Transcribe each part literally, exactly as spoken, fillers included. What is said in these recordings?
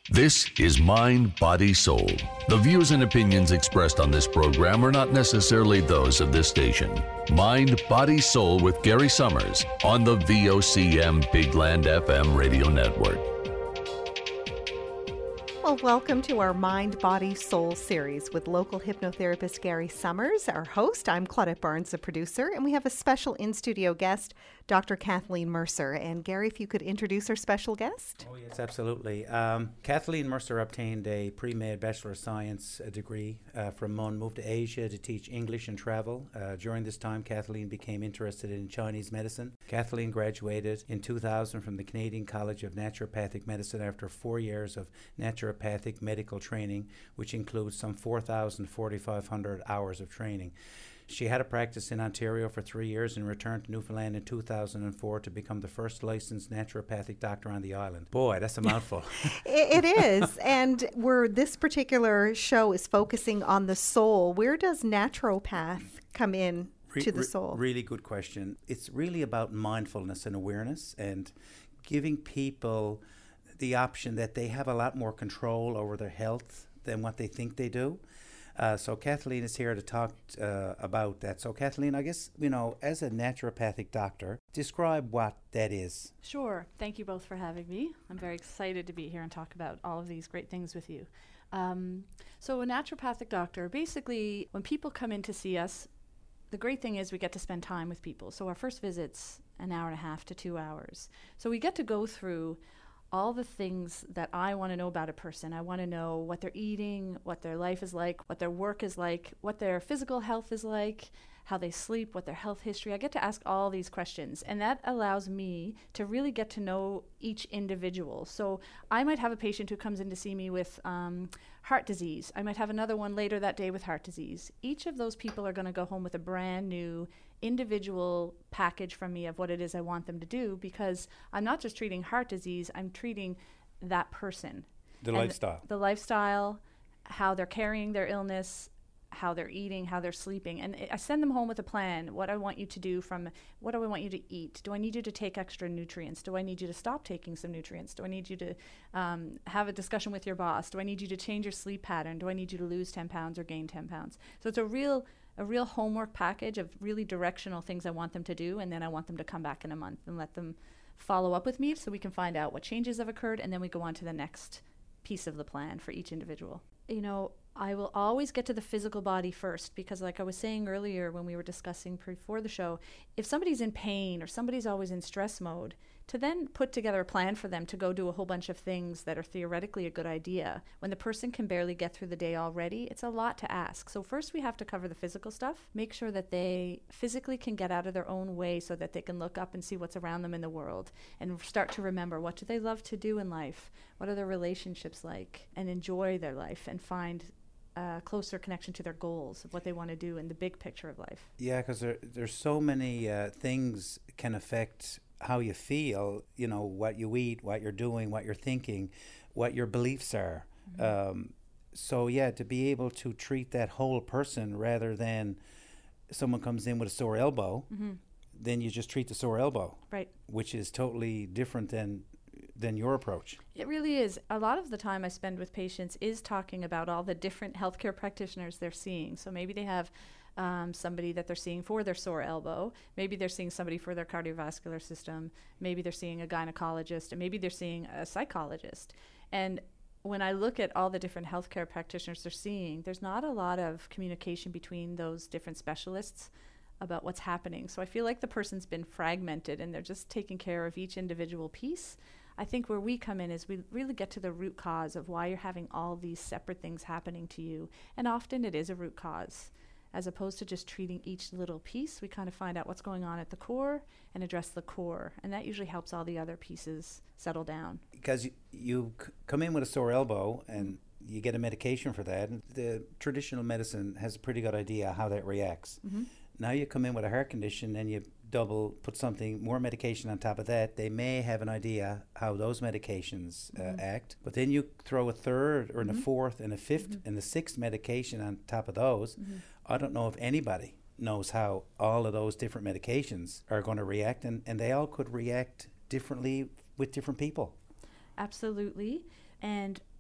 This is Mind, Body, Soul. The views and opinions expressed on this program are not necessarily those of this station. Mind, Body, Soul with Gary Summers on the V O C M Bigland F M radio network. Well, welcome to our Mind, Body, Soul series with local hypnotherapist Gary Summers, our host. I'm Claudette Barnes, the producer, and we have a special in-studio guest, Doctor Kathleen Mercer. And Gary, if you could introduce our special guest. Oh, yes, absolutely. Um, Kathleen Mercer obtained a pre-med Bachelor of Science uh, degree uh, from M U N, moved to Asia to teach English and travel. Uh, during this time, Kathleen became interested in Chinese medicine. Kathleen graduated in two thousand from the Canadian College of Naturopathic Medicine after four years of naturopathic medical training, which includes some four thousand forty-five hundred hours of training. She had a practice in Ontario for three years and returned to Newfoundland in two thousand four to become the first licensed naturopathic doctor on the island. Boy, that's a mouthful. It is. And where this particular show is focusing on the soul, where does naturopath come in to the soul? Re- really good question. It's really about mindfulness and awareness and giving people the option that they have a lot more control over their health than what they think they do. Uh, so Kathleen is here to talk uh, about that. So Kathleen, I guess, you know, as a naturopathic doctor, describe what that is. Sure. Thank you both for having me. I'm very excited to be here and talk about all of these great things with you. Um, so a naturopathic doctor, basically, when people come in to see us, the great thing is we get to spend time with people. So our first visit's an hour and a half to two hours. So we get to go through all the things that I want to know about a person. I want to know what they're eating, what their life is like, what their work is like, what their physical health is like, how they sleep, what their health history. I get to ask all these questions, and that allows me to really get to know each individual. So I might have a patient who comes in to see me with um, heart disease. I might have another one later that day with heart disease. Each of those people are going to go home with a brand new individual package from me of what it is I want them to do, because I'm not just treating heart disease, I'm treating that person. The and lifestyle. The, the lifestyle, how they're carrying their illness, how they're eating, how they're sleeping. And I send them home with a plan, what I want you to do from, what do I want you to eat? Do I need you to take extra nutrients? Do I need you to stop taking some nutrients? Do I need you to um, have a discussion with your boss? Do I need you to change your sleep pattern? Do I need you to lose ten pounds or gain ten pounds? So it's a real a real homework package of really directional things I want them to do, and then I want them to come back in a month and let them follow up with me so we can find out what changes have occurred, and then we go on to the next piece of the plan for each individual. You know, I will always get to the physical body first, because like I was saying earlier when we were discussing before the show, if somebody's in pain or somebody's always in stress mode, to then put together a plan for them to go do a whole bunch of things that are theoretically a good idea, when the person can barely get through the day already, it's a lot to ask. So first we have to cover the physical stuff, make sure that they physically can get out of their own way so that they can look up and see what's around them in the world and start to remember, what do they love to do in life? What are their relationships like? And enjoy their life and find a closer connection to their goals of what they want to do in the big picture of life. Yeah, because there, there's so many uh, things can affect how you feel, you know, what you eat, what you're doing, what you're thinking, what your beliefs are. Mm-hmm. Um, so, yeah, to be able to treat that whole person rather than someone comes in with a sore elbow, mm-hmm. then you just treat the sore elbow. Right. Which is totally different than than your approach. It really is. A lot of the time I spend with patients is talking about all the different healthcare practitioners they're seeing. So maybe they have um, somebody that they're seeing for their sore elbow. Maybe they're seeing somebody for their cardiovascular system. Maybe they're seeing a gynecologist, and maybe they're seeing a psychologist. And when I look at all the different healthcare practitioners they're seeing, there's not a lot of communication between those different specialists about what's happening. So I feel like the person's been fragmented and they're just taking care of each individual piece. I think where we come in is we really get to the root cause of why you're having all these separate things happening to you. And often it is a root cause. As opposed to just treating each little piece, we kind of find out what's going on at the core and address the core. And that usually helps all the other pieces settle down. Because you, you c- come in with a sore elbow and you get a medication for that. And the traditional medicine has a pretty good idea how that reacts. Mm-hmm. Now you come in with a heart condition and you double, put something, more medication on top of that. They may have an idea how those medications uh, mm-hmm. act. But then you throw a third or mm-hmm. a fourth and a fifth mm-hmm. and a sixth medication on top of those. Mm-hmm. I don't know if anybody knows how all of those different medications are going to react, and, and they all could react differently with different people. Absolutely. And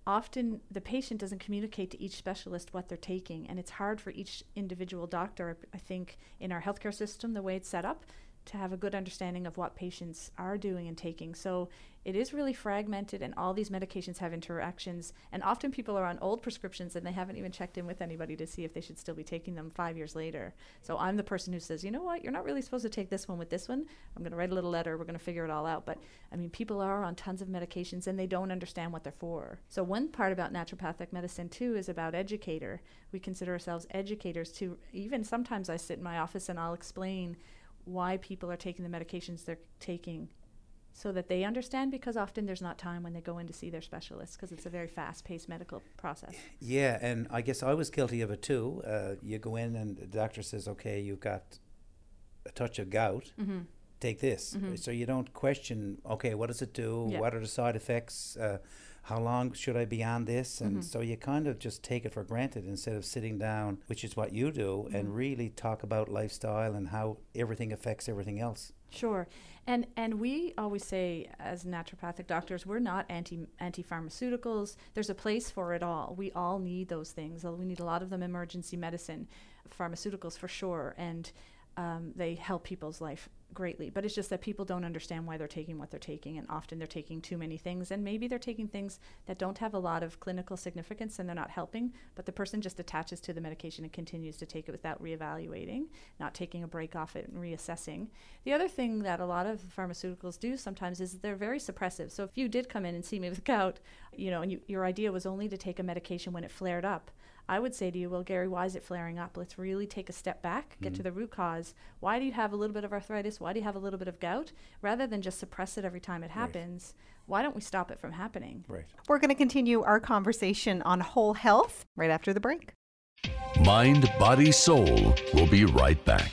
often the patient doesn't communicate to each specialist what they're taking, and it's hard for each individual doctor, I think, in our healthcare system, the way it's set up, to have a good understanding of what patients are doing and taking. So it is really fragmented, and all these medications have interactions, and often people are on old prescriptions and they haven't even checked in with anybody to see if they should still be taking them five years later. So I'm the person who says, you know what, you're not really supposed to take this one with this one. I'm going to write a little letter, we're going to figure it all out. But I mean, people are on tons of medications and they don't understand what they're for. So one part about naturopathic medicine too is about educator. We consider ourselves educators too. Even sometimes I sit in my office and I'll explain why people are taking the medications they're taking, so that they understand, because often there's not time when they go in to see their specialists, because it's a very fast-paced medical process. Yeah, and I guess I was guilty of it too. Uh, you go in and the doctor says, okay, you've got a touch of gout, Mm-hmm. take this. Mhm. So you don't question, okay, what does it do? Yeah. What are the side effects? Uh, how long should I be on this? And Mhm. so you kind of just take it for granted instead of sitting down, which is what you do, Mhm. and really talk about lifestyle and how everything affects everything else. Sure. And and we always say, as naturopathic doctors, we're not anti anti-pharmaceuticals. There's a place for it all. We all need those things. We need a lot of them in emergency medicine, pharmaceuticals for sure, and um, they help people's life greatly. But it's just that people don't understand why they're taking what they're taking, and often they're taking too many things, and maybe they're taking things that don't have a lot of clinical significance and they're not helping, but the person just attaches to the medication and continues to take it without reevaluating, not taking a break off it and reassessing. The other thing that a lot of pharmaceuticals do sometimes is they're very suppressive. So if you did come in and see me with gout, you know, and you, your idea was only to take a medication when it flared up, I would say to you, well, Gary, why is it flaring up? Let's really take a step back, get Mhm. to the root cause. Why do you have a little bit of arthritis? Why do you have a little bit of gout? Rather than just suppress it every time it happens, why don't we stop it from happening? Right. We're going to continue our conversation on whole health right after the break. Mind, Body, Soul. We'll be right back.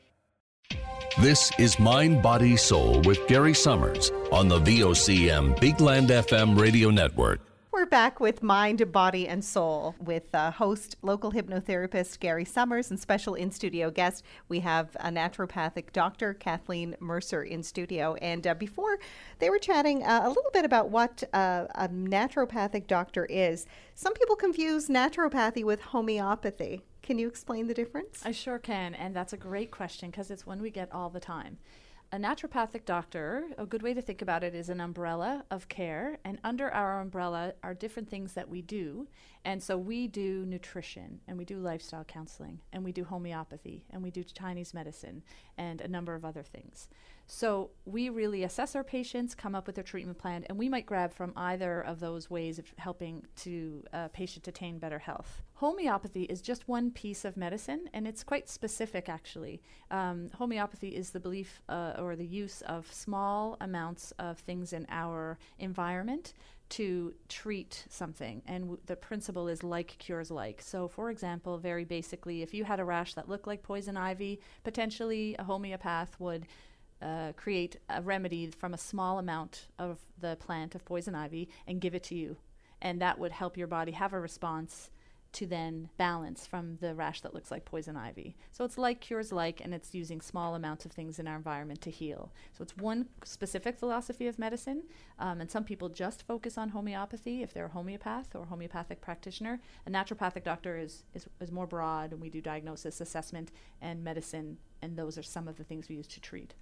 This is Mind, Body, Soul with Gary Summers on the V O C M Big Land F M radio network. We're back with Mind, Body, and Soul with uh, host, local hypnotherapist Gary Summers, and special in-studio guest, we have a naturopathic doctor, Kathleen Mercer, in studio. And uh, before, they were chatting uh, a little bit about what uh, a naturopathic doctor is. Some people confuse naturopathy with homeopathy. Can you explain the difference? I sure can, and that's a great question because it's one we get all the time. A naturopathic doctor, a good way to think about it, is an umbrella of care, and under our umbrella are different things that we do. And so we do nutrition, and we do lifestyle counseling, and we do homeopathy, and we do Chinese medicine, and a number of other things. So we really assess our patients, come up with a treatment plan, and we might grab from either of those ways of helping to a patient attain better health. Homeopathy is just one piece of medicine, and it's quite specific, actually. Um, homeopathy is the belief uh, or the use of small amounts of things in our environment to treat something, and w- the principle is like cures like. So for example, very basically, if you had a rash that looked like poison ivy, potentially a homeopath would uh, create a remedy from a small amount of the plant of poison ivy and give it to you, and that would help your body have a response to then balance from the rash that looks like poison ivy. So it's like cures like, and it's using small amounts of things in our environment to heal. So it's one specific philosophy of medicine, um, and some people just focus on homeopathy if they're a homeopath or homeopathic practitioner. A naturopathic doctor is, is, is more broad, and we do diagnosis, assessment, and medicine, and those are some of the things we use to treat.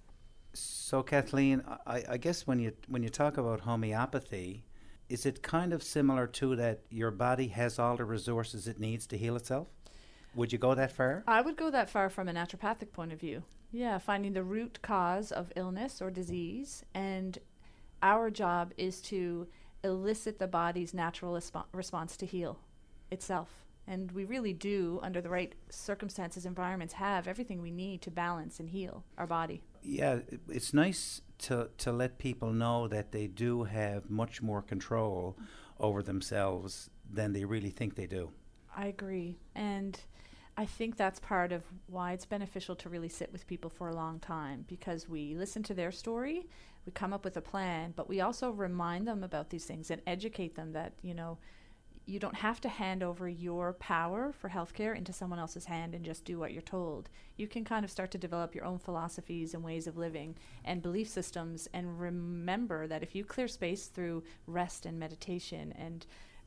So Kathleen, I, I guess when you when you talk about homeopathy, is it kind of similar to that your body has all the resources it needs to heal itself? Would you go that far? I would go that far from a naturopathic point of view. Yeah, finding the root cause of illness or disease, and our job is to elicit the body's natural respo- response to heal itself. And we really do, under the right circumstances, environments, have everything we need to balance and heal our body. Yeah, it- it's nice to, to let people know that they do have much more control over themselves than they really think they do. I agree. And I think that's part of why it's beneficial to really sit with people for a long time, because we listen to their story, we come up with a plan, but we also remind them about these things and educate them that, you know, you don't have to hand over your power for healthcare into someone else's hand and just do what you're told. You can kind of start to develop your own philosophies and ways of living and belief systems, and remember that if you clear space through rest and meditation and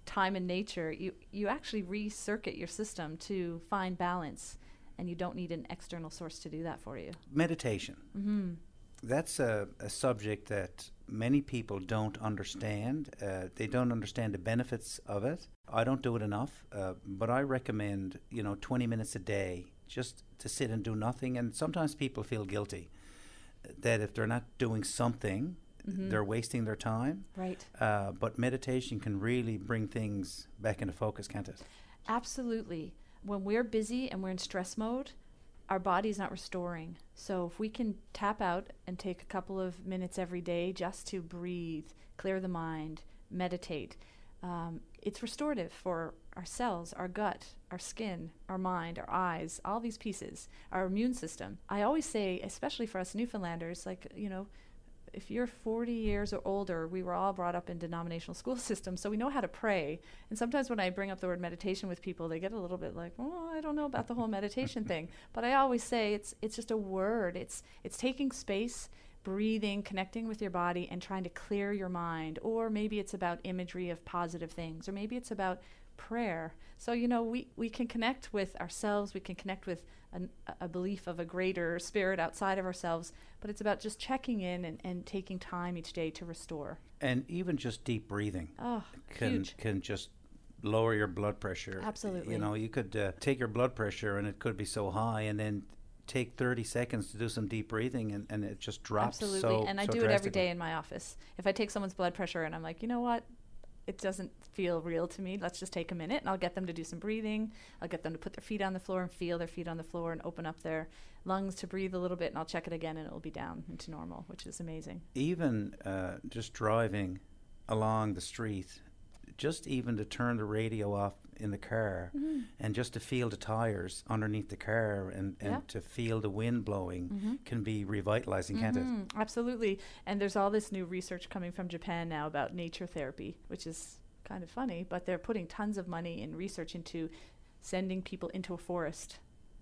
time in nature, you, you actually recircuit your system to find balance, and you don't need an external source to do that for you. Meditation. Mm-hmm. That's a, a subject that many people don't understand. Uh, they don't understand the benefits of it. I don't do it enough, uh, but I recommend, you know, twenty minutes a day just to sit and do nothing. And sometimes people feel guilty that if they're not doing something, mm-hmm. they're wasting their time. Right. Uh, but meditation can really bring things back into focus, can't it? Absolutely. When we're busy and we're in stress mode, our body's not restoring. So if we can tap out and take a couple of minutes every day just to breathe, clear the mind, meditate, um, it's restorative for our cells, our gut, our skin, our mind, our eyes, all these pieces, our immune system. I always say, especially for us Newfoundlanders, like, you know, if you're forty years or older, we were all brought up in denominational school systems, so we know how to pray. And sometimes when I bring up the word meditation with people, they get a little bit like, oh, I don't know about the whole meditation thing. But I always say it's it's just a word. It's it's taking space, breathing, connecting with your body, and trying to clear your mind. Or maybe it's about imagery of positive things, or maybe it's about prayer. So, you know, we, we can connect with ourselves, we can connect with an, a belief of a greater spirit outside of ourselves, but it's about just checking in and, and taking time each day to restore. And even just deep breathing oh, can huge. can just lower your blood pressure. Absolutely. You know, you could uh, take your blood pressure and it could be so high, and then take thirty seconds to do some deep breathing, and, and it just drops. Absolutely. So, and I so do it every drastically. day in my office. If I take someone's blood pressure and I'm like, you know what? It doesn't feel real to me. Let's just take a minute, and I'll get them to do some breathing. I'll get them to put their feet on the floor and feel their feet on the floor and open up their lungs to breathe a little bit, and I'll check it again, and it'll be down into normal, which is amazing. Even uh, just driving along the street, just even to turn the radio off in the car, mm-hmm. and just to feel the tires underneath the car, and, and yeah. to feel the wind blowing, mm-hmm. can be revitalizing, mm-hmm. can't it? Absolutely. And there's all this new research coming from Japan now about nature therapy, which is kind of funny, but they're putting tons of money in research into sending people into a forest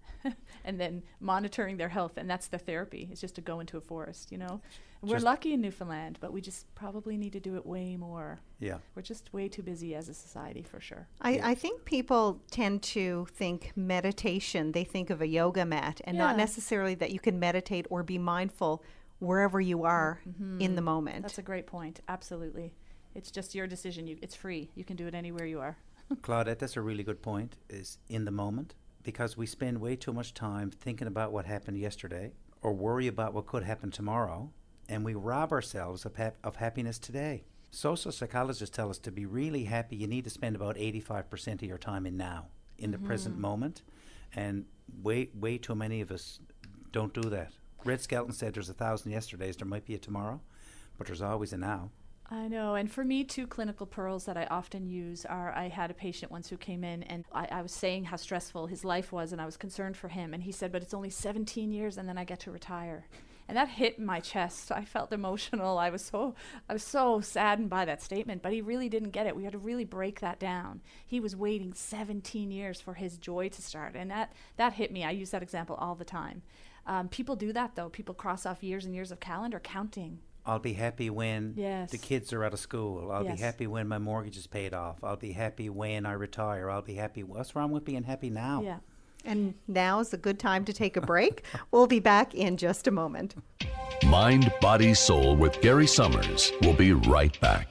and then monitoring their health, and that's the therapy. It's just to go into a forest, you know. And we're lucky in Newfoundland, but we just probably need to do it way more. Yeah. We're just way too busy as a society, for sure. I, Yeah. I think people tend to think meditation, they think of a yoga mat, and not Yeah. necessarily that you can meditate or be mindful wherever you are Mhm. in the moment. That's a great point. Absolutely. It's just your decision. You, it's free. You can do it anywhere you are. Claudette, that's a really good point, is in the moment, because we spend way too much time thinking about what happened yesterday or worry about what could happen tomorrow, and we rob ourselves of, hap- of happiness today. Social psychologists tell us to be really happy, you need to spend about eighty-five percent of your time in now, in the present moment, and way, way too many of us don't do that. Red Skelton said there's a thousand yesterdays, there might be a tomorrow, but there's always a now. I know. And for me, two clinical pearls that I often use are, I had a patient once who came in, and I, I was saying how stressful his life was, and I was concerned for him. And he said, but it's only seventeen years and then I get to retire. And that hit my chest. I felt emotional. I was so I was so saddened by that statement, but he really didn't get it. We had to really break that down. He was waiting seventeen years for his joy to start. And that, that hit me. I use that example all the time. Um, people do that, though. People cross off years and years of calendar counting. I'll be happy when Yes. the kids are out of school. I'll Yes. be happy when my mortgage is paid off. I'll be happy when I retire. I'll be happy. What's wrong with being happy now? Yeah. And now is a good time to take a break. We'll be back in just a moment. Mind, Body, Soul with Gary Summers. We'll be right back.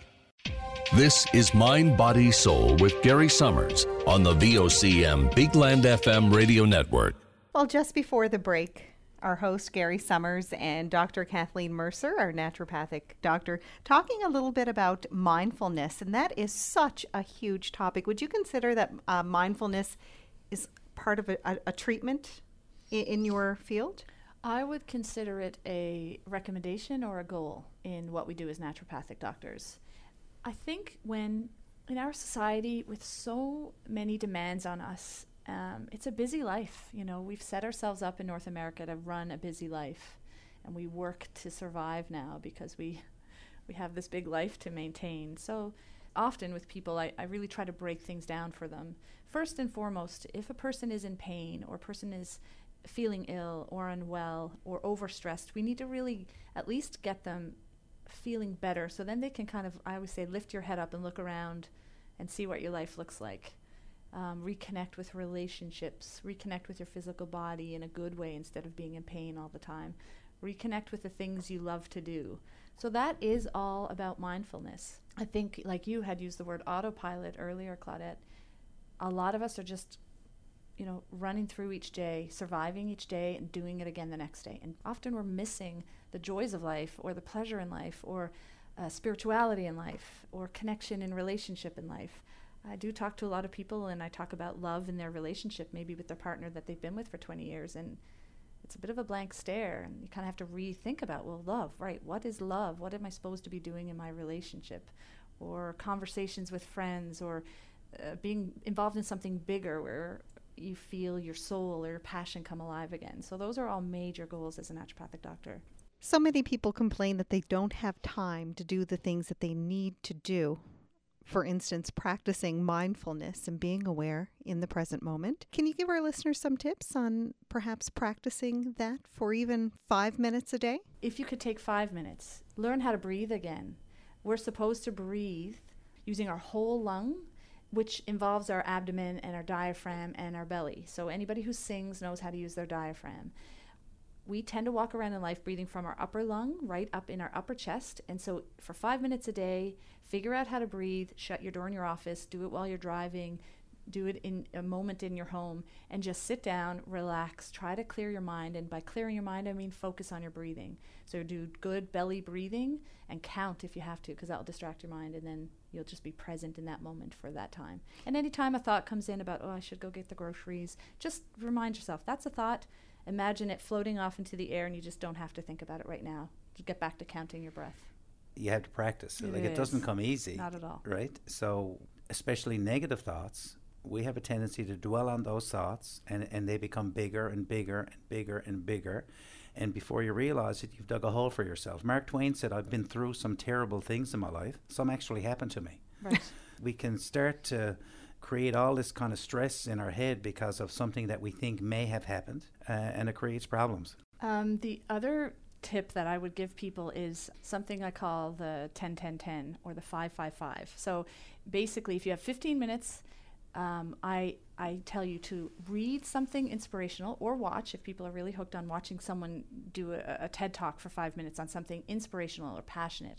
This is Mind, Body, Soul with Gary Summers on the V O C M Big Land F M radio network. Well, just before the break, our host, Gary Summers, and Doctor Kathleen Mercer, our naturopathic doctor, talking a little bit about mindfulness, and that is such a huge topic. Would you consider that uh, mindfulness is part of a, a, a treatment in, in your field? I would consider it a recommendation or a goal in what we do as naturopathic doctors. I think when in our society with so many demands on us, um, it's a busy life. You know, we've set ourselves up in North America to run a busy life, and we work to survive now because we we have this big life to maintain. So often with people, I, I really try to break things down for them. First and foremost, if a person is in pain or a person is feeling ill or unwell or overstressed, we need to really at least get them feeling better. So then they can kind of, I always say, lift your head up and look around and see what your life looks like. Um, reconnect with relationships, reconnect with your physical body in a good way instead of being in pain all the time. Reconnect with the things you love to do. So that is all about mindfulness. I think, like you had used the word autopilot earlier, Claudette, a lot of us are just, you know, running through each day, surviving each day and doing it again the next day. And often we're missing the joys of life or the pleasure in life or uh, spirituality in life or connection in relationship in life. I do talk to a lot of people, and I talk about love in their relationship, maybe with their partner that they've been with for twenty years, and it's a bit of a blank stare, and you kind of have to rethink about, well, love, right? What is love? What am I supposed to be doing in my relationship? Or conversations with friends, or uh, being involved in something bigger where you feel your soul or your passion come alive again. So those are all major goals as a naturopathic doctor. So many people complain that they don't have time to do the things that they need to do. For instance, practicing mindfulness and being aware in the present moment. Can you give our listeners some tips on perhaps practicing that for even five minutes a day? If you could take five minutes, learn how to breathe again. We're supposed to breathe using our whole lung, which involves our abdomen and our diaphragm and our belly. So anybody who sings knows how to use their diaphragm. We tend to walk around in life breathing from our upper lung right up in our upper chest. And so for five minutes a day, figure out how to breathe, shut your door in your office, do it while you're driving, do it in a moment in your home, and just sit down, relax, try to clear your mind. And by clearing your mind, I mean focus on your breathing. So do good belly breathing and count if you have to, because that will distract your mind, and then you'll just be present in that moment for that time. And anytime a thought comes in about, oh, I should go get the groceries, just remind yourself, that's a thought. Imagine it floating off into the air, and you just don't have to think about it right now. Just get back to counting your breath. You have to practice. It like, it is. doesn't come easy. Not at all. Right? So, especially negative thoughts, we have a tendency to dwell on those thoughts, and, and they become bigger and bigger and bigger and bigger. And before you realize it, you've dug a hole for yourself. Mark Twain said, I've been through some terrible things in my life. Some actually happened to me. Right. We can start to create all this kind of stress in our head because of something that we think may have happened, uh, and it creates problems. Um, the other tip that I would give people is something I call the ten ten ten or the five five five. So basically, if you have fifteen minutes, um, I I tell you to read something inspirational or watch, if people are really hooked on watching someone do a, a TED Talk for five minutes on something inspirational or passionate.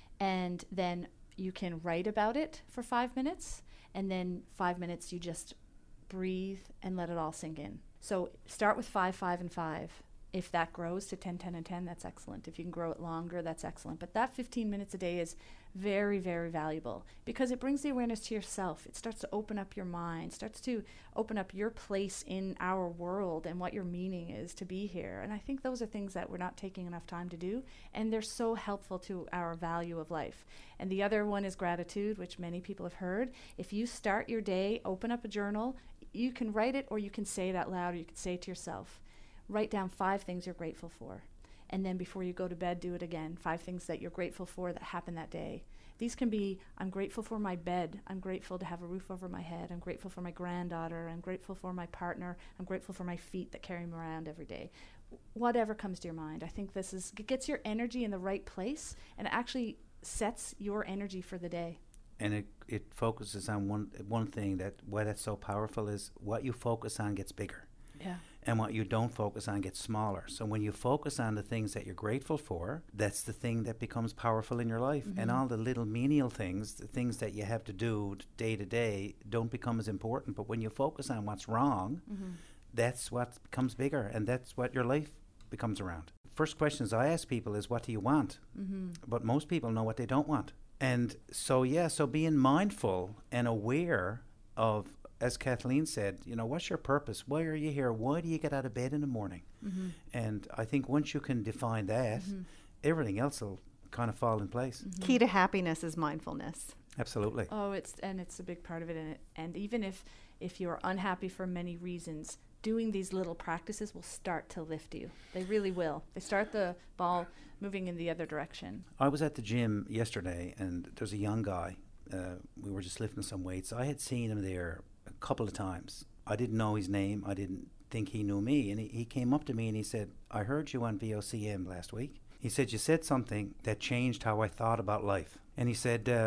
And then you can write about it for five minutes. And then five minutes you just breathe and let it all sink in. So start with five, five, and five. If that grows to ten, ten, and ten, that's excellent. If you can grow it longer, that's excellent. But that fifteen minutes a day is very, very valuable because it brings the awareness to yourself. It starts to open up your mind, starts to open up your place in our world and what your meaning is to be here. And I think those are things that we're not taking enough time to do, and they're so helpful to our value of life. And the other one is gratitude, which many people have heard. If you start your day, open up a journal, you can write it or you can say it out loud or you can say it to yourself. Write down five things you're grateful for. And then before you go to bed, do it again. Five things that you're grateful for that happened that day. These can be, I'm grateful for my bed. I'm grateful to have a roof over my head. I'm grateful for my granddaughter. I'm grateful for my partner. I'm grateful for my feet that carry me around every day. Whatever comes to your mind. I think this is, it gets your energy in the right place and it actually sets your energy for the day. And it, it focuses on one one thing, that why that's so powerful is what you focus on gets bigger. Yeah. And what you don't focus on gets smaller. So when you focus on the things that you're grateful for, that's the thing that becomes powerful in your life. Mm-hmm. And all the little menial things, the things that you have to do day to day, don't become as important. But when you focus on what's wrong, mm-hmm. that's what becomes bigger, and that's what your life becomes around. First questions I ask people is, what do you want? Mm-hmm. But most people know what they don't want. And so, yeah, so being mindful and aware of, as Kathleen said, you know, what's your purpose? Why are you here? Why do you get out of bed in the morning? Mm-hmm. And I think once you can define that, mm-hmm. everything else will kind of fall in place. Mm-hmm. Key to happiness is mindfulness. Absolutely. Oh, it's and it's a big part of it. And, it, and even if, if you're unhappy for many reasons, doing these little practices will start to lift you. They really will. They start the ball moving in the other direction. I was at the gym yesterday, and there's a young guy. Uh, we were just lifting some weights. I had seen him there a couple of times. I didn't know his name. I didn't think he knew me. And he, he came up to me and he said, I heard you on V O C M last week. He said, you said something that changed how I thought about life. And he said, uh,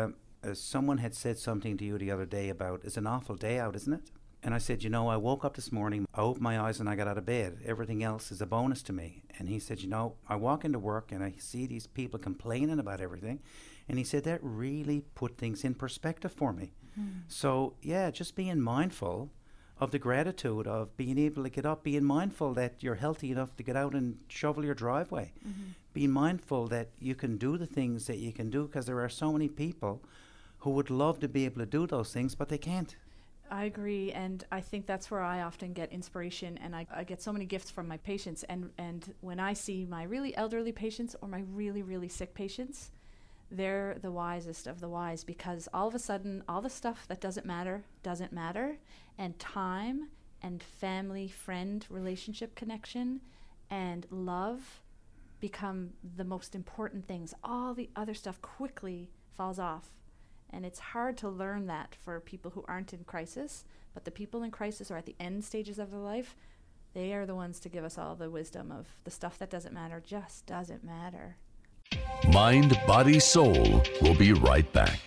uh, someone had said something to you the other day about, it's an awful day out, isn't it? And I said, you know, I woke up this morning, I opened my eyes and I got out of bed. Everything else is a bonus to me. And he said, you know, I walk into work and I see these people complaining about everything. And he said, that really put things in perspective for me. Mm. So, yeah, just being mindful of the gratitude of being able to get up, being mindful that you're healthy enough to get out and shovel your driveway. Mm-hmm. Being mindful that you can do the things that you can do, because there are so many people who would love to be able to do those things, but they can't. I agree, and I think that's where I often get inspiration, and I, I get so many gifts from my patients. And, and when I see my really elderly patients or my really, really sick patients, they're the wisest of the wise, because all of a sudden, all the stuff that doesn't matter doesn't matter, and time and family, friend, relationship connection and love become the most important things. All the other stuff quickly falls off. And it's hard to learn that for people who aren't in crisis, but the people in crisis or at the end stages of their life, they are the ones to give us all the wisdom of the stuff that doesn't matter just doesn't matter. Mind, Body, Soul. We'll be right back.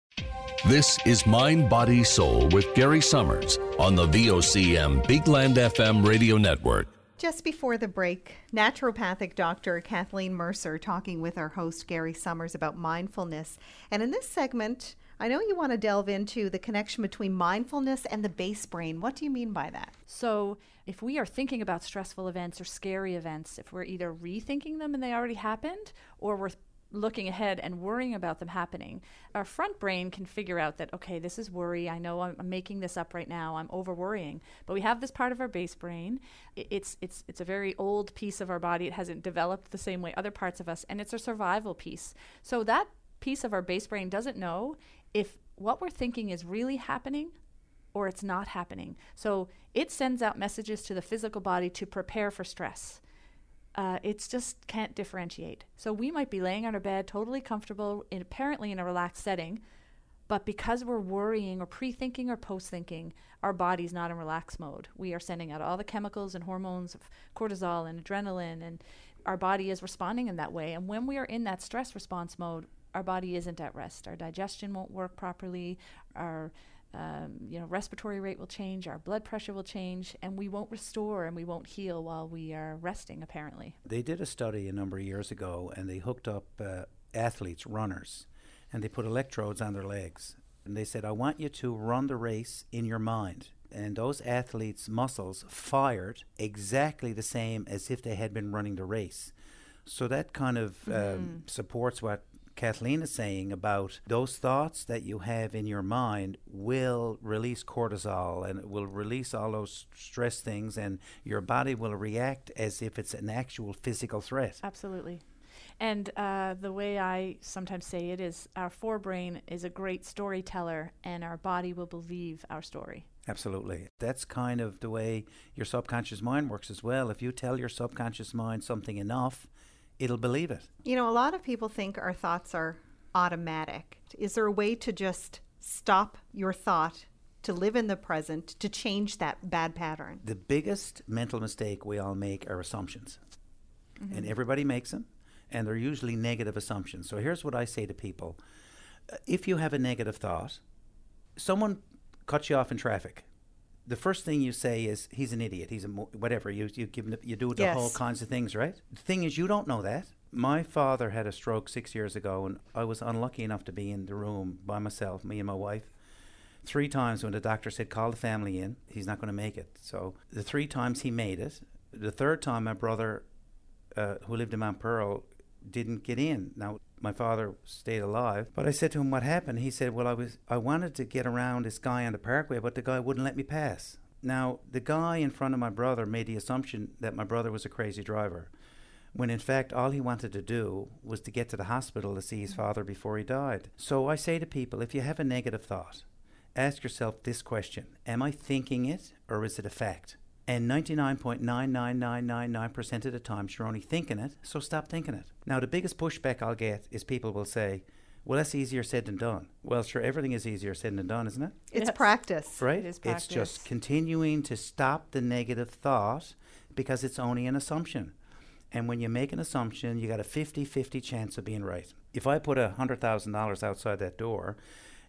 This is Mind, Body, Soul with Gary Summers on the V O C M Big Land F M radio network. Just before the break, naturopathic doctor Kathleen Mercer talking with our host Gary Summers about mindfulness. And in this segment, I know you want to delve into the connection between mindfulness and the base brain. What do you mean by that? So if we are thinking about stressful events or scary events, if we're either rethinking them and they already happened, or we're looking ahead and worrying about them happening, our front brain can figure out that, okay, this is worry. I know I'm, I'm making this up right now. I'm over worrying. But we have this part of our base brain. It's it's it's a very old piece of our body. It hasn't developed the same way other parts of us, and it's a survival piece. So that piece of our base brain doesn't know if what we're thinking is really happening or it's not happening. So it sends out messages to the physical body to prepare for stress. Uh, it's just can't differentiate. So we might be laying on our bed, totally comfortable, in, apparently in a relaxed setting, but because we're worrying or pre-thinking or post-thinking, our body's not in relaxed mode. We are sending out all the chemicals and hormones of cortisol and adrenaline, and our body is responding in that way. And when we are in that stress response mode, our body isn't at rest. Our digestion won't work properly. Our Um, you know, respiratory rate will change, our blood pressure will change, and we won't restore and we won't heal while we are resting, apparently. They did a study a number of years ago, and they hooked up uh, athletes, runners, and they put electrodes on their legs. And they said, I want you to run the race in your mind. And those athletes' muscles fired exactly the same as if they had been running the race. So that kind of mm-hmm. um, supports what Kathleen is saying about those thoughts that you have in your mind will release cortisol, and it will release all those stress things, and your body will react as if it's an actual physical threat. Absolutely. And uh, the way I sometimes say it is our forebrain is a great storyteller, and our body will believe our story. Absolutely. That's kind of the way your subconscious mind works as well. If you tell your subconscious mind something enough, it'll believe it. You know, a lot of people think our thoughts are automatic. Is there a way to just stop your thought, to live in the present, to change that bad pattern? The biggest mental mistake we all make are assumptions. Mm-hmm. And everybody makes them, and they're usually negative assumptions. So here's what I say to people. Uh, if you have a negative thought, someone cuts you off in traffic. The first thing you say is, he's an idiot, he's a mo- whatever. You you give you do the yes. whole kinds of things, right? The thing is, you don't know that. My father had a stroke six years ago, and I was unlucky enough to be in the room by myself, me and my wife, three times when the doctor said, call the family in, he's not going to make it. So the three times he made it, the third time my brother, uh, who lived in Mount Pearl, didn't get in. Now, my father stayed alive, but I said to him, what happened? He said, well, I was I wanted to get around this guy on the parkway, but the guy wouldn't let me pass. Now, the guy in front of my brother made the assumption that my brother was a crazy driver, when in fact all he wanted to do was to get to the hospital to see his father before he died. So I say to people, if you have a negative thought, ask yourself this question: am I thinking it, or is it a fact? And ninety-nine point nine nine nine nine nine percent of the times you're only thinking it, so stop thinking it. Now, the biggest pushback I'll get is people will say, well, that's easier said than done. Well, sure, everything is easier said than done, isn't it? It's yes. practice. Right? It is practice. It's just continuing to stop the negative thought, because it's only an assumption. And when you make an assumption, you got a fifty-fifty chance of being right. If I put one hundred thousand dollars outside that door,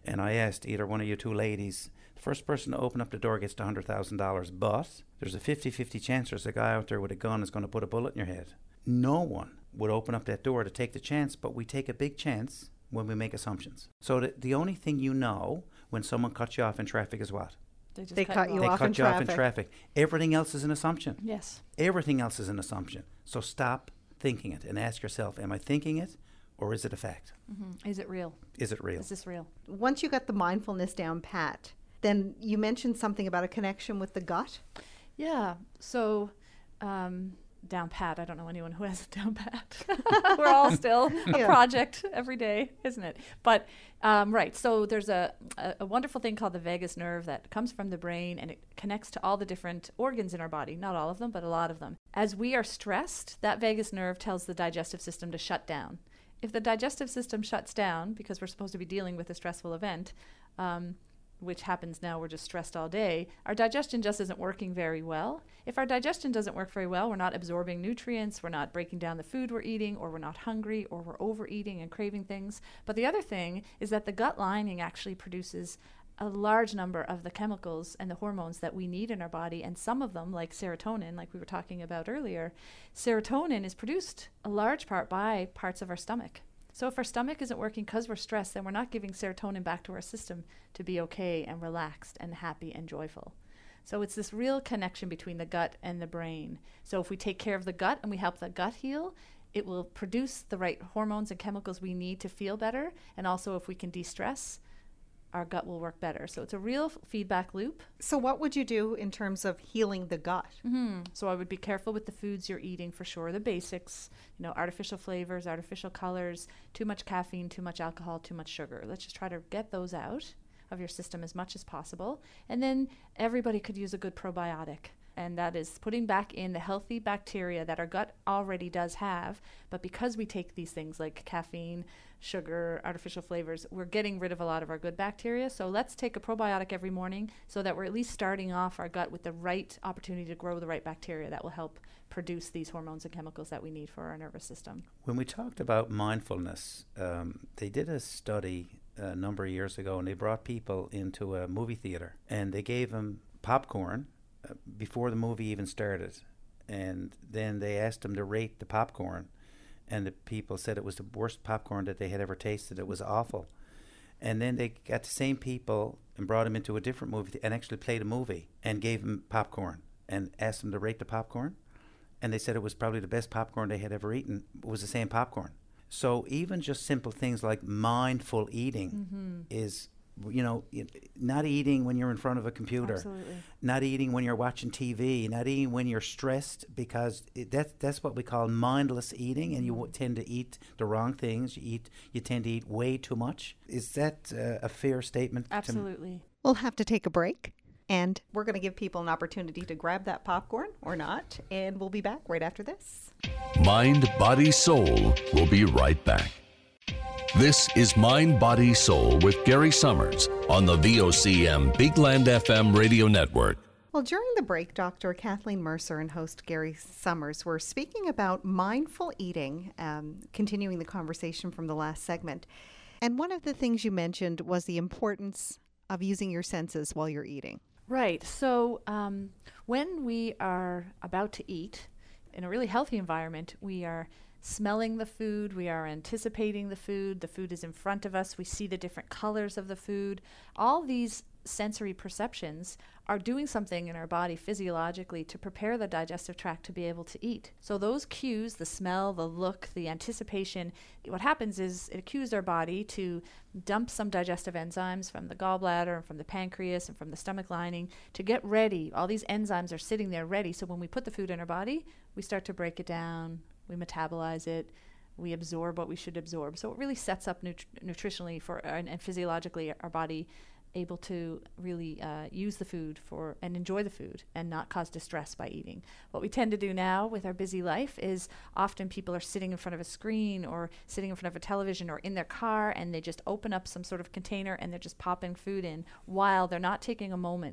and I asked either one of you two ladies, the first person to open up the door gets the one hundred thousand dollars, but there's a fifty-fifty chance there's a guy out there with a gun is going to put a bullet in your head. No one would open up that door to take the chance, but we take a big chance when we make assumptions. So the, the only thing you know when someone cuts you off in traffic is what? They, just They cut you They off cut in you off in traffic. traffic. Everything else is an assumption. Yes. Everything else is an assumption. So stop thinking it and ask yourself, am I thinking it or is it a fact? Mm-hmm. Is it real? Is it real? Is this real? Once you got the mindfulness down pat, then you mentioned something about a connection with the gut. Yeah. So, um, down pat. I don't know anyone who has a down pat. We're all still a Yeah. project every day, isn't it? But um, right. So there's a, a a wonderful thing called the vagus nerve that comes from the brain, and it connects to all the different organs in our body. Not all of them, but a lot of them. As we are stressed, that vagus nerve tells the digestive system to shut down. If the digestive system shuts down, because we're supposed to be dealing with a stressful event, um, which happens now, we're just stressed all day, our digestion just isn't working very well. If our digestion doesn't work very well, we're not absorbing nutrients, we're not breaking down the food we're eating, or we're not hungry, or we're overeating and craving things. But the other thing is that the gut lining actually produces a large number of the chemicals and the hormones that we need in our body, and some of them, like serotonin, like we were talking about earlier, serotonin is produced a large part by parts of our stomach. So if our stomach isn't working because we're stressed, then we're not giving serotonin back to our system to be okay and relaxed and happy and joyful. So it's this real connection between the gut and the brain. So if we take care of the gut and we help the gut heal, it will produce the right hormones and chemicals we need to feel better. And also if we can de-stress, our gut will work better. So it's a real f- feedback loop. So what would you do in terms of healing the gut? Mm-hmm. So I would be careful with the foods you're eating for sure. The basics, you know, artificial flavors, artificial colors, too much caffeine, too much alcohol, too much sugar. Let's just try to get those out of your system as much as possible. And then everybody could use a good probiotic. And that is putting back in the healthy bacteria that our gut already does have. But because we take these things like caffeine, sugar, artificial flavors, we're getting rid of a lot of our good bacteria. So let's take a probiotic every morning so that we're at least starting off our gut with the right opportunity to grow the right bacteria that will help produce these hormones and chemicals that we need for our nervous system. When we talked about mindfulness, um, they did a study a number of years ago, and they brought people into a movie theater, and they gave them popcorn uh, before the movie even started. And then they asked them to rate the popcorn, and the people said it was the worst popcorn that they had ever tasted. It was awful. And then they got the same people and brought them into a different movie th- and actually played a movie and gave them popcorn and asked them to rate the popcorn. And they said it was probably the best popcorn they had ever eaten. It was the same popcorn. So even just simple things like mindful eating Mm-hmm. is, you know, y- not eating when you're in front of a computer, Absolutely. not eating when you're watching T V, not eating when you're stressed, because it, that, that's what we call mindless eating, and you w- tend to eat the wrong things. You eat, you tend to eat way too much. Is that uh, a fair statement? to m- Absolutely. We'll have to take a break, and we're going to give people an opportunity to grab that popcorn or not, and we'll be back right after this. Mind, Body, Soul. We'll be right back. This is Mind, Body, Soul with Gary Summers on the V O C M Big Land F M radio network. Well, during the break, Doctor Kathleen Mercer and host Gary Summers were speaking about mindful eating, um, continuing the conversation from the last segment. And one of the things you mentioned was the importance of using your senses while you're eating. Right. So um, when we are about to eat in a really healthy environment, we are smelling the food, we are anticipating the food, the food is in front of us, we see the different colors of the food. All these sensory perceptions are doing something in our body physiologically to prepare the digestive tract to be able to eat. So those cues, the smell, the look, the anticipation, what happens is it cues our body to dump some digestive enzymes from the gallbladder and from the pancreas and from the stomach lining to get ready. All these enzymes are sitting there ready, so when we put the food in our body, we start to break it down, we metabolize it, we absorb what we should absorb. So it really sets up nut- nutritionally for uh, and, and physiologically our body able to really uh, use the food for and enjoy the food and not cause distress by eating. What we tend to do now with our busy life is often people are sitting in front of a screen or sitting in front of a television or in their car, and they just open up some sort of container and they're just popping food in while they're not taking a moment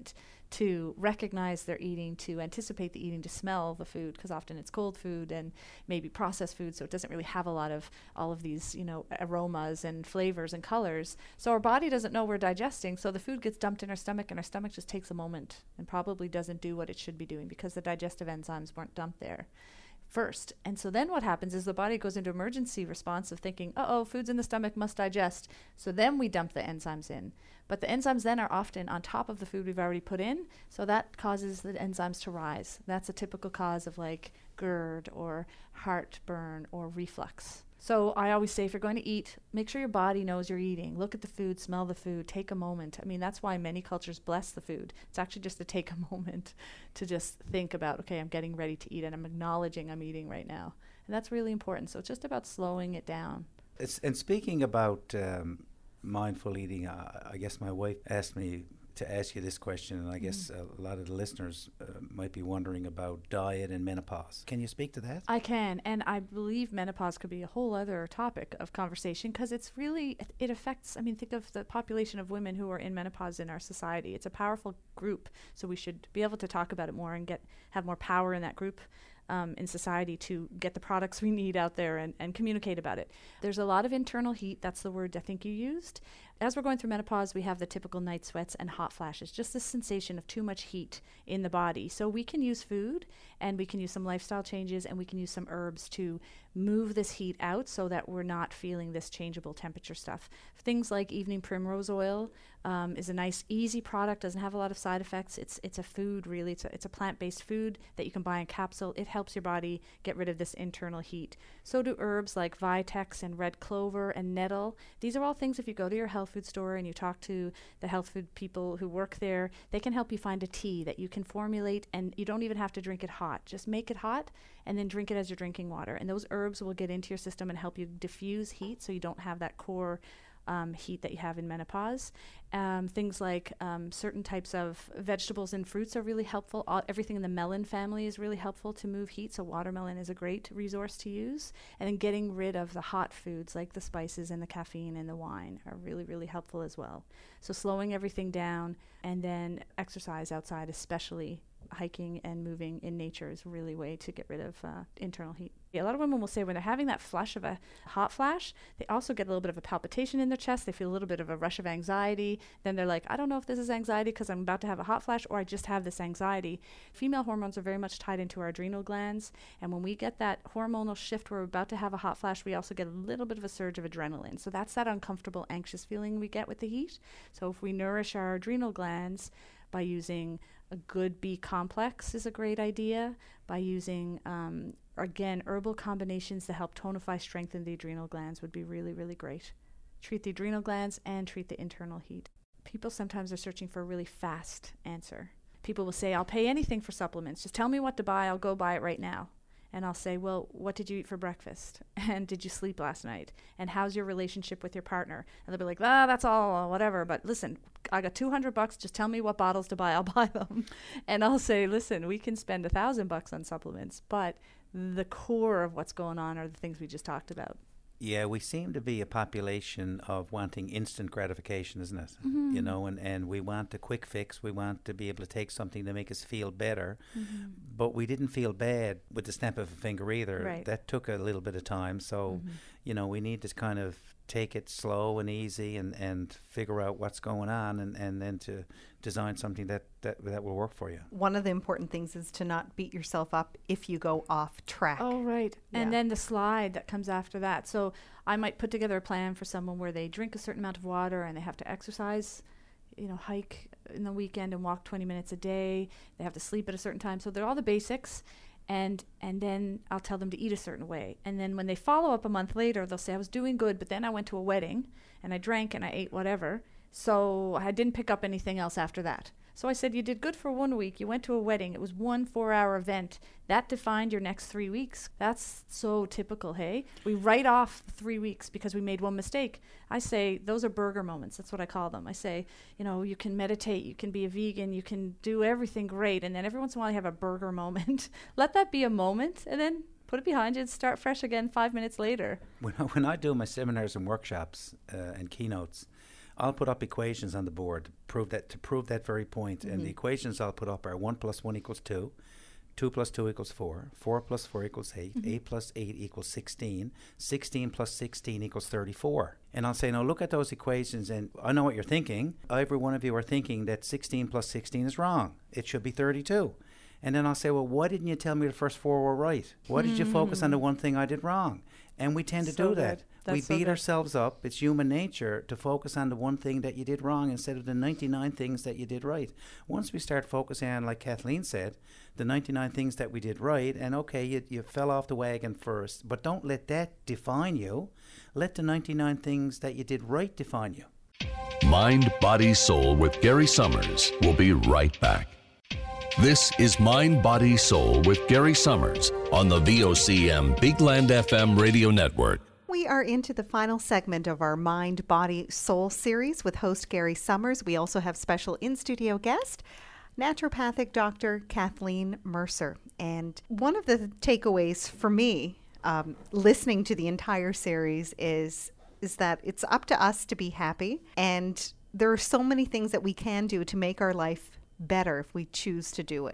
to recognize they're eating, to anticipate the eating, to smell the food, because often it's cold food and maybe processed food, so it doesn't really have a lot of all of these, you know, aromas and flavors and colors. So our body doesn't know we're digesting, so the food gets dumped in our stomach, and our stomach just takes a moment and probably doesn't do what it should be doing because the digestive enzymes weren't dumped there first. And so then what happens is the body goes into emergency response of thinking, uh-oh, food's in the stomach, must digest. So then we dump the enzymes in. But the enzymes then are often on top of the food we've already put in, so that causes the enzymes to rise. That's a typical cause of like GERD or heartburn or reflux. So I always say, if you're going to eat, make sure your body knows you're eating. Look at the food, smell the food, take a moment. I mean, that's why many cultures bless the food. It's actually just to take a moment to just think about, okay, I'm getting ready to eat and I'm acknowledging I'm eating right now. And that's really important. So it's just about slowing it down. It's, and speaking about um, mindful eating, uh, I guess my wife asked me to ask you this question, and I mm. guess a lot of the listeners uh, might be wondering about diet and menopause. Can you speak to that? I can, and I believe menopause could be a whole other topic of conversation because it's really, it, it affects, I mean, think of the population of women who are in menopause in our society. It's a powerful group, so we should be able to talk about it more and get have more power in that group. Um, in society to get the products we need out there and, and communicate about it. There's a lot of internal heat. That's the word I think you used. As we're going through menopause, we have the typical night sweats and hot flashes, just the sensation of too much heat in the body. So we can use food, and we can use some lifestyle changes, and we can use some herbs to move this heat out so that we're not feeling this changeable temperature stuff. Things like evening primrose oil um, is a nice, easy product, doesn't have a lot of side effects. It's it's a food, really. It's a, it's a plant-based food that you can buy in capsule. It helps your body get rid of this internal heat. So do herbs like Vitex and red clover and nettle. These are all things, if you go to your health food store and you talk to the health food people who work there, they can help you find a tea that you can formulate, and you don't even have to drink it hot. Just make it hot and then drink it as you're drinking water. And those herbs will get into your system and help you diffuse heat so you don't have that core Um, heat that you have in menopause. Um, things like um, certain types of vegetables and fruits are really helpful. All, everything in the melon family is really helpful to move heat, so watermelon is a great resource to use. And then getting rid of the hot foods like the spices and the caffeine and the wine are really, really helpful as well. So slowing everything down, and then exercise outside, especially hiking and moving in nature, is really a way to get rid of uh, internal heat. Yeah, a lot of women will say when they're having that flush of a hot flash, they also get a little bit of a palpitation in their chest. They feel a little bit of a rush of anxiety. Then they're like, I don't know if this is anxiety because I'm about to have a hot flash, or I just have this anxiety. Female hormones are very much tied into our adrenal glands. And when we get that hormonal shift where we're about to have a hot flash, we also get a little bit of a surge of adrenaline. So that's that uncomfortable, anxious feeling we get with the heat. So if we nourish our adrenal glands by using a good B complex is a great idea, by using, um, again, herbal combinations to help tonify, strengthen the adrenal glands would be really, really great. Treat the adrenal glands and treat the internal heat. People sometimes are searching for a really fast answer. People will say, I'll pay anything for supplements. Just tell me what to buy. I'll go buy it right now. And I'll say, well, what did you eat for breakfast? And did you sleep last night? And how's your relationship with your partner? And they'll be like, ah, that's all, whatever. But listen, I got two hundred bucks. Just tell me what bottles to buy. I'll buy them. And I'll say, listen, we can spend a thousand bucks on supplements, but the core of what's going on are the things we just talked about. Yeah, we seem to be a population of wanting instant gratification, isn't it? Mm-hmm. You know, and, and we want a quick fix. We want to be able to take something to make us feel better. Mm-hmm. But we didn't feel bad with the snap of a finger either. Right. That took a little bit of time. So, Mm-hmm. you know, we need to kind of take it slow and easy and, and figure out what's going on, and, and then to design something that, that, that will work for you. One of the important things is to not beat yourself up if you go off track. Oh, right. Yeah. And then the slide that comes after that. So I might put together a plan for someone where they drink a certain amount of water and they have to exercise, you know, hike in the weekend and walk twenty minutes a day. They have to sleep at a certain time. So they're all the basics. And and then I'll tell them to eat a certain way. And then when they follow up a month later, they'll say, I was doing good, but then I went to a wedding and I drank and I ate whatever. So I didn't pick up anything else after that. So I said, you did good for one week. You went to a wedding. It was one four-hour event. That defined your next three weeks. That's so typical, hey? We write off the three weeks because we made one mistake. I say those are burger moments. That's what I call them. I say, you know, you can meditate. You can be a vegan. You can do everything great. And then every once in a while you have a burger moment. Let that be a moment, and then put it behind you and start fresh again five minutes later. When I, when I do my seminars and workshops uh, and keynotes, I'll put up equations on the board to prove that, to prove that very point. Mm-hmm. And the equations I'll put up are one plus one equals two. two plus two equals four. four plus four equals eight. Mm-hmm. eight plus eight equals sixteen. sixteen plus sixteen equals thirty-four. And I'll say, now look at those equations, and I know what you're thinking. Every one of you are thinking that sixteen plus sixteen is wrong. It should be thirty-two. And then I'll say, well, why didn't you tell me the first four were right? Why did you focus on the one thing I did wrong? And we tend to so do that. Good. That's we so beat good. ourselves up. It's human nature to focus on the one thing that you did wrong instead of the ninety-nine things that you did right. Once we start focusing on, like Kathleen said, the ninety-nine things that we did right, and okay, you, you fell off the wagon first, but don't let that define you. Let the ninety-nine things that you did right define you. Mind, Body, Soul with Gary Summers. We'll be right back. This is Mind, Body, Soul with Gary Summers on the V O C M Big Land F M radio network. We are into the final segment of our Mind, Body, Soul series with host Gary Summers. We also have special in-studio guest, naturopathic Doctor Kathleen Mercer. And one of the takeaways for me, um, listening to the entire series, is is that it's up to us to be happy. And there are so many things that we can do to make our life better if we choose to do it.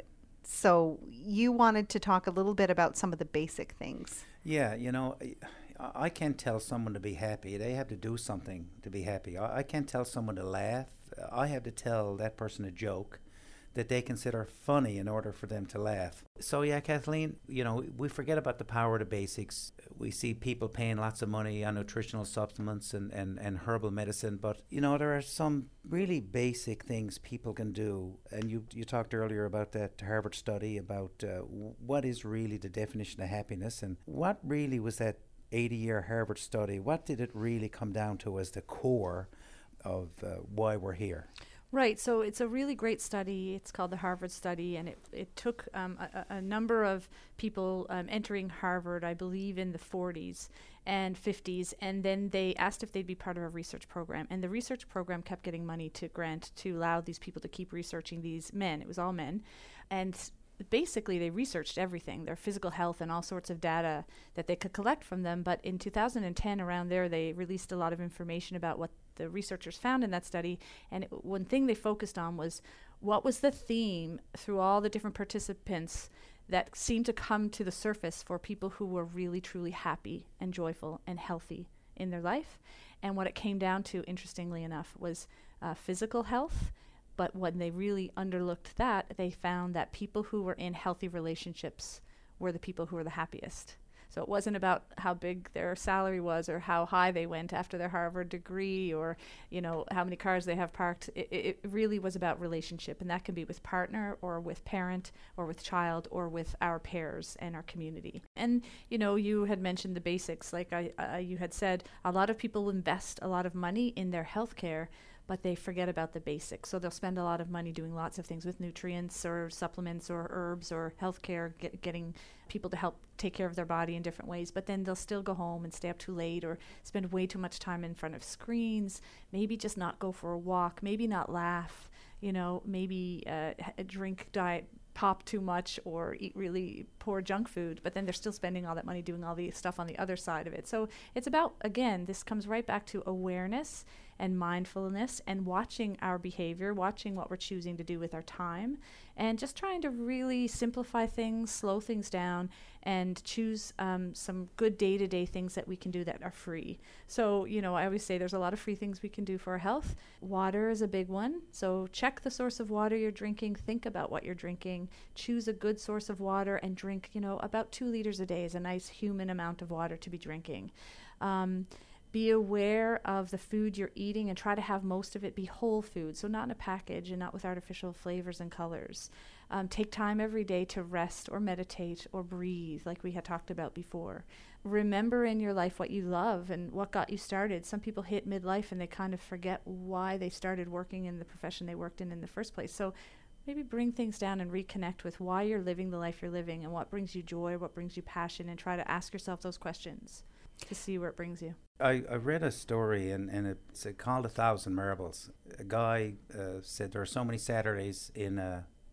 So you wanted to talk a little bit about some of the basic things. Yeah, you know, I, I can't tell someone to be happy. They have to do something to be happy. I, I can't tell someone to laugh. I have to tell that person a joke that they consider funny in order for them to laugh. So yeah, Kathleen, you know, we forget about the power of the basics. We see people paying lots of money on nutritional supplements and, and, and herbal medicine, but you know, there are some really basic things people can do. And you you talked earlier about that Harvard study about uh, what is really the definition of happiness, and what really was that eighty-year Harvard study? What did it really come down to as the core of uh, why we're here? Right. So it's a really great study. It's called the Harvard study, and it, it took um, a, a number of people um, entering Harvard, I believe, in the forties and fifties, and then they asked if they'd be part of a research program. And the research program kept getting money to grant to allow these people to keep researching these men. It was all men. And basically they researched everything, their physical health and all sorts of data that they could collect from them. But in two thousand ten, around there, they released a lot of information about what the researchers found in that study. And it, one thing they focused on was what was the theme through all the different participants that seemed to come to the surface for people who were really, truly happy and joyful and healthy in their life. And what it came down to, interestingly enough, was uh, physical health. But when they really underlooked that, they found that people who were in healthy relationships were the people who were the happiest. So it wasn't about how big their salary was or how high they went after their Harvard degree or, you know, how many cars they have parked. It, it really was about relationship, and that can be with partner or with parent or with child or with our pairs and our community. And, you know, you had mentioned the basics. Like I, uh, you had said, a lot of people invest a lot of money in their healthcare, but they forget about the basics. So they'll spend a lot of money doing lots of things with nutrients or supplements or herbs or healthcare, get, getting people to help take care of their body in different ways. But then they'll still go home and stay up too late or spend way too much time in front of screens, maybe just not go for a walk, maybe not laugh, you know, maybe uh, drink diet pop too much or eat really poor junk food, but then they're still spending all that money doing all the stuff on the other side of it. So it's about, again, this comes right back to awareness and mindfulness and watching our behavior, watching what we're choosing to do with our time, and just trying to really simplify things, slow things down, and choose um, some good day-to-day things that we can do that are free. So, you know, I always say there's a lot of free things we can do for our health. Water is a big one. So check the source of water you're drinking. Think about what you're drinking. Choose a good source of water and drink, you know, about two liters a day is a nice human amount of water to be drinking. Um, Be aware of the food you're eating and try to have most of it be whole food, so not in a package and not with artificial flavors and colors. Um, take time every day to rest or meditate or breathe, like we had talked about before. Remember in your life what you love and what got you started. Some people hit midlife and they kind of forget why they started working in the profession they worked in in the first place. So maybe bring things down and reconnect with why you're living the life you're living and what brings you joy, what brings you passion, and try to ask yourself those questions to see where it brings you. I, I read a story, and, and it's called A Thousand Marbles. A guy uh, said there are so many Saturdays in a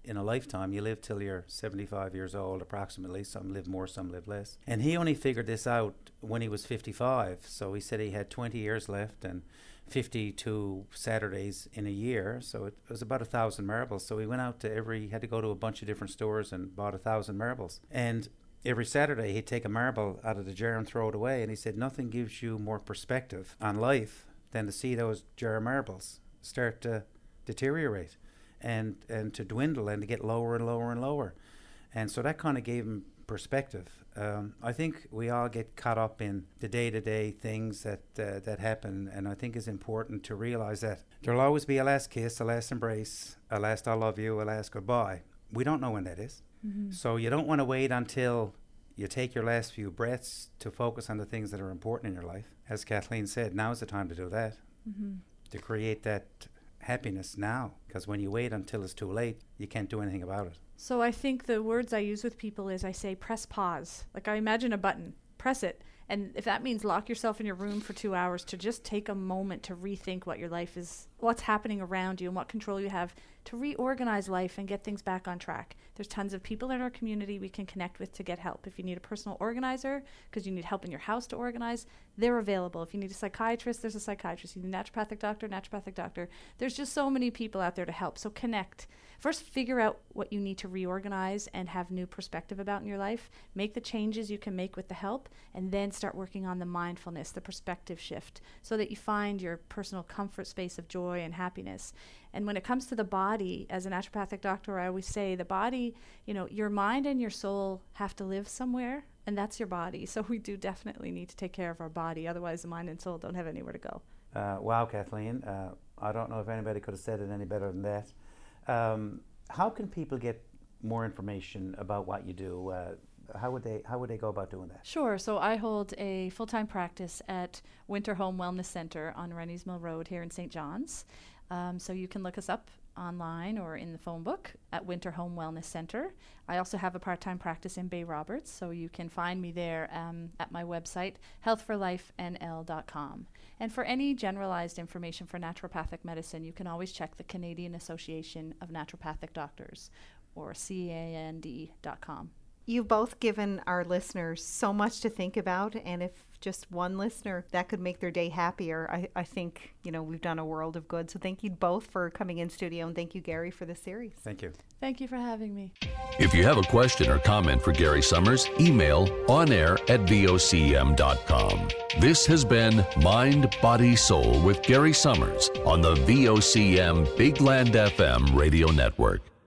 in a lifetime. You live till you're seventy-five years old approximately. Some live more, some live less. And he only figured this out when he was fifty-five. So he said he had twenty years left and fifty-two Saturdays in a year. So it was about a thousand marbles. So he went out to every, he had to go to a bunch of different stores and bought a thousand marbles. And every Saturday he'd take a marble out of the jar and throw it away. And he said nothing gives you more perspective on life than to see those jar marbles start to deteriorate and and to dwindle and to get lower and lower and lower. And so that kind of gave him perspective. Um, I think we all get caught up in the day-to-day things that uh, that happen, and I think it's important to realize that there'll always be a last kiss, a last embrace, a last I love you, a last goodbye. We don't know when that is. Mm-hmm. So you don't want to wait until you take your last few breaths to focus on the things that are important in your life. As Kathleen said, now's the time to do that, mm-hmm. to create that happiness now, because when you wait until it's too late, you can't do anything about it. So I think the words I use with people is I say press pause. Like I imagine a button, press it. And if that means lock yourself in your room for two hours to just take a moment to rethink what your life is, what's happening around you and what control you have, to reorganize life and get things back on track. There's tons of people in our community we can connect with to get help. If you need a personal organizer because you need help in your house to organize, they're available. If you need a psychiatrist, there's a psychiatrist. You need a naturopathic doctor, naturopathic doctor. There's just so many people out there to help. So connect. First, figure out what you need to reorganize and have new perspective about in your life. Make the changes you can make with the help, and then start working on the mindfulness, the perspective shift, so that you find your personal comfort space of joy and happiness. And when it comes to the body, as a naturopathic doctor, I always say the body, you know, your mind and your soul have to live somewhere, and that's your body. So we do definitely need to take care of our body. Otherwise, the mind and soul don't have anywhere to go. Uh, wow, Kathleen. Uh, I don't know if anybody could have said it any better than that. Um, how can people get more information about what you do? Uh, how would they how would they go about doing that? Sure. So I hold a full-time practice at Winter Home Wellness Center on Rennie's Mill Road here in Saint John's. Um, so you can look us up online or in the phone book at Winter Home Wellness Center. I also have a part-time practice in Bay Roberts, so you can find me there um, at my website, health for life N L dot com. And for any generalized information for naturopathic medicine, you can always check the Canadian Association of Naturopathic Doctors, or C A N D dot com. You've both given our listeners so much to think about, and if just one listener that could make their day happier, I, I think, you know, we've done a world of good. So thank you both for coming in studio, and thank you, Gary, for the series. Thank you. Thank you for having me. If you have a question or comment for Gary Summers, email onair at V O C M dot com. This has been Mind, Body, Soul with Gary Summers on the V O C M Big Land F M radio network.